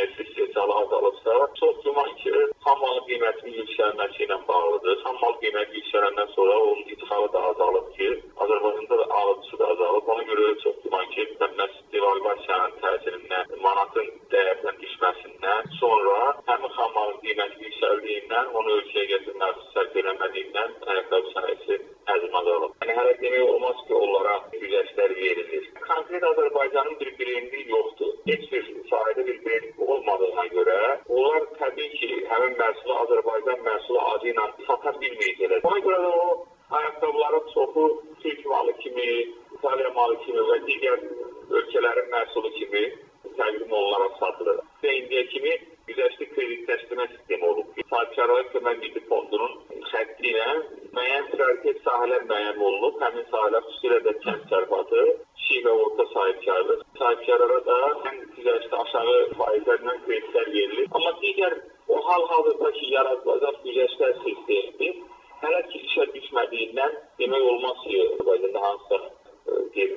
neft istehsalı azalıbsa, çox güman ki, xam malın qiymətinin yüksəlməsi ilə bağlıdır. Xam mal qiyməti yüksələndən sonra onun idxalı da azalıb ki, Azərbaycanda da alıcısı da azalıb. Ona görə çox güman ki, məhz devalvasiyanın təsirindən, manatın dəyərdən düşməsindən sonra həmin xam malın qiyməti yüksəldiyindən, onu ölkəyə gətirmək sərf eləmədiyindən ayaqqabı sənayesi həcmi azalıb. Yəni, hələ demək olmaz ki, onlara güzəştlər verilir. Konkret Azərbaycanın bir brendliyi yoxdur. Heç bir sahədə bir brend olmadığına görə, onlar təbii ki, həmin məhsulu Azərbaycan məhsulu adı ilə sata bilməyəcəklər. Ona görə də o ayaqqabıların çoxu Türk malı kimi, İtaliya malı kimi və digər ölkələrin məhsulu kimi təqdim olunaraq satılır. Və indiyə kimi güzəştli kredit təslimə sistemi olub. Sahibkarların kömək milli fondunun xətti ilə müəyyən prioritet sahələr müəyyən olunub. Həmin sahələr xüsusilə də kənd təsərrüfatı, kiçik və orta sahibkarlıq. Sahibkarlara da ən güzəştli aşağı faizlərlə kreditlər verilir. Amma digər o hal-hazırda ki, yaradılacaq güzəştlər sistemi hələ ki işə düşmədiyindən demək olmaz ki, Azərbaycanda hansısa bir